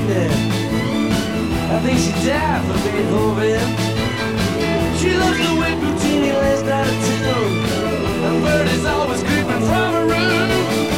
Wagner. I think she died for Beethoven. She loves the way Puccini lays down a tune, and bird is always creeping from her room.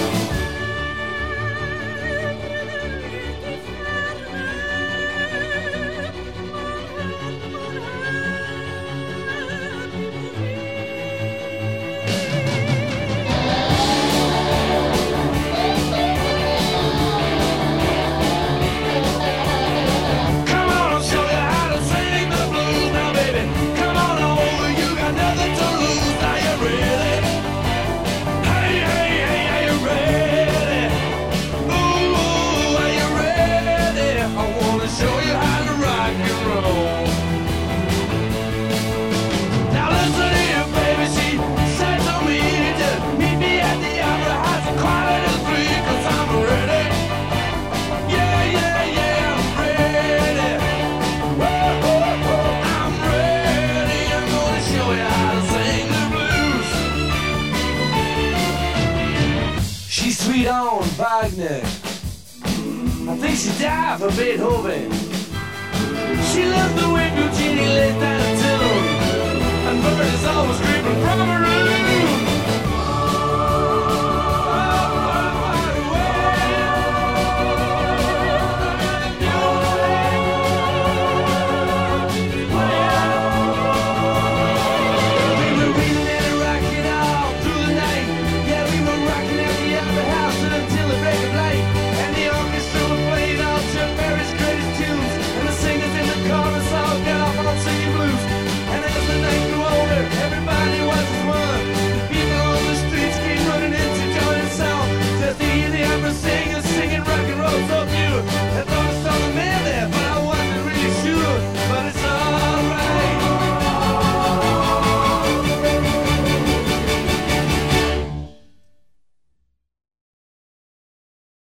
Sweet on Wagner. I think she died for Beethoven. She loves the way Puccini lays down a tune, and bird is always creeping from her room.